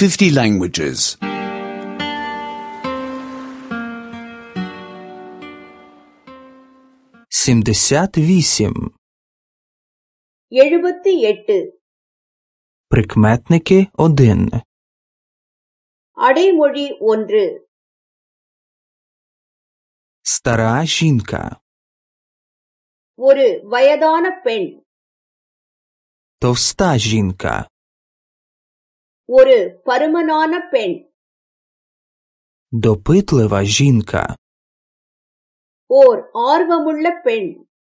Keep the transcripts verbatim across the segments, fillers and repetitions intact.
fifty languages. сімдесят вісім. എഴുപത്തിയെട്ട്. Прикметники один. അടൈമൊഴി ഒന്ന്. Стара жінка. ഒരു വയതാന പെൺ. Товста жінка. ഒരു പരുമനാന പെൺ. Допитлива жінка. ഓർ ആർവമുള്ള പെൺ.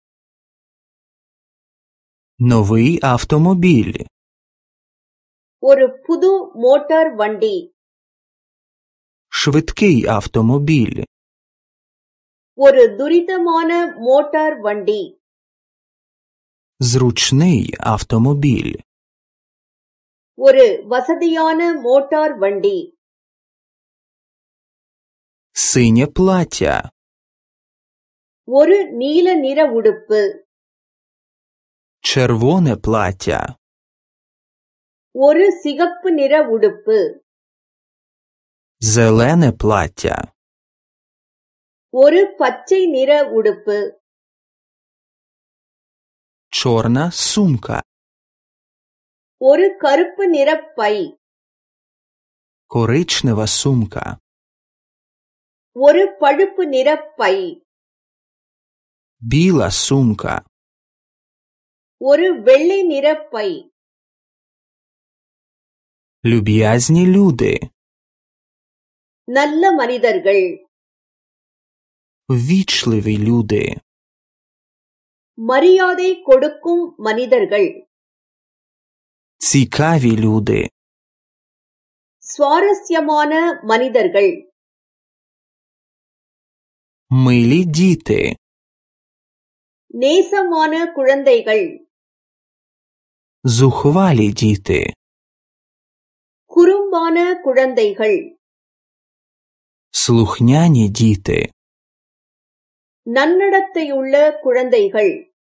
Новий автомобіль. ഒരു പുതു മോട്ടോർ വണ്ടി. Швидкий автомобіль. ഒരു ദുരിതமான മോട്ടോർ വണ്ടി. Зручний автомобіль. ഒരു വസതിயான മോട്ടോർ വണ്ടി. Синє плаття. ഒരു നീല നിற ഉടുപ്പ്. Червоне плаття. ഒരു സിഗപ്പ് നിற ഉടുപ്പ്. Зелене плаття. ഒരു പച്ചை നിற ഉടുപ്പ്. Чорна сумка. ഒരു കറുപ്പ് നിற പൈ. Коричнева сумка. ഒരു പഴുപ്പ് നിற പൈ. Біла сумка. ഒരു വെള്ളை നിற പൈ. Люб'язні люди. നല്ല മനിതர்கள். Ввічливі люди. മര്യാദை കൊടുക്കും മനിതர்கள். Цікаві люди. സ്വാരസ്യமான മനിതர்கள். Милі діти. நேசமான குழந்தைகள். Зухвалі діти. குறும்பான குழந்தைகள். Слухняні діти. நன்னடத்தையுள்ள குழந்தைகள்.